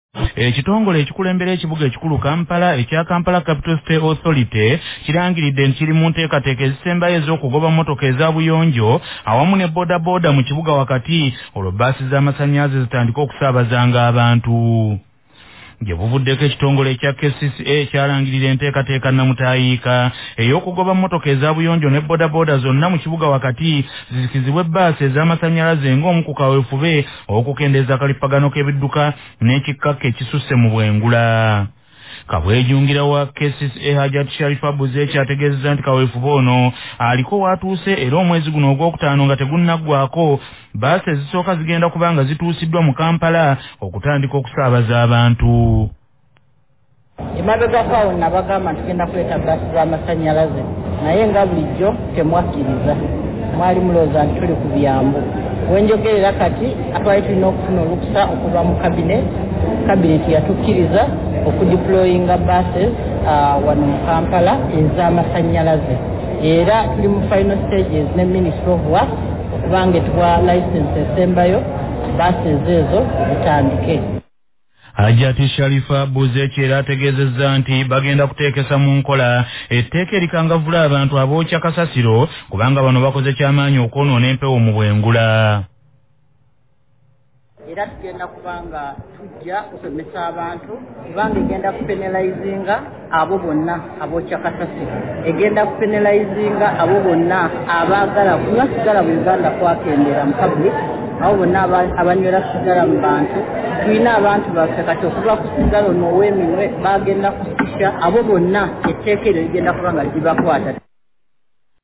Ekitongole ekikulembera ekibuga ekikulu Kampala ekya Kampala Capital State Authority kirangiridde nti kiri mu nteekateeka ezisembayo ez'okugoba mmotoka eza buyonjo awamu ne bodaboda mu kibuga wakati olwo bbaasi z'amasannyalaze zitandika okusaabazanga abantu. Gye buvuddeko ekitongole ekya KCCA kyalangirira enteekateeka namutayiika ey'okugoba mmotoka eza buyonjo ne bodaboda zonna mu kibuga wakati zizikizibwe bbaasi ez'amasannyalaze ng'omu ku kaweefube okukendeeza kalipagano k'ebidduka n'ekikkakka ekisusse mu bwengula. Kabwejungira wa KCCA Hajat Sharifa Buzeeki ategeezezza nti kaweefube ono aliko watuuse era omwezi guno ogwokutaano nga tegunnaggwako bbaasi ezisooka zigenda kubanga zituusiddwa mu Kampala okutandika okusaabaza abantu. Emabegako awo nabagamba tugenda kuleeta bbaasi z'amasannyalaze naye nga bulijjo temwakkiriza mwali mulowooza nti tuli ku byambu. Wenjogerera kati twali tulina okufuna olukusa okuva mu kabineti yatukkiriza okudeployinga buses wano mu Kampala ez'amasannyalaze era tuli mu final stages ne Ministry of Works okubanga etuwa license esembayo buses ezo zitandike. Hajati Sharifa Buzeeki era ategeezezza nti bagenda kuteekesa mu nkola etteeka erikangavvula abantu abookya kasasiro kubanga bano bakoze kyamaanyi okwonoona empewo mu bwengula. Era tugenda kubanga tujja kusomesa abantu kubanga egenda kupenalizinga abo bonna abookya kasasiro, egenda kupenalizinga abo bonna abaagala kunywa sigala mu Uganda kwakendera mu public, abo bonna abanywera sigala mu bantu. Tulina abantu baffe kati okuva ku sigala n'ow'eminwe bagenda kusisha abo bonna etteeka eryo ligenda kubanga libakwata.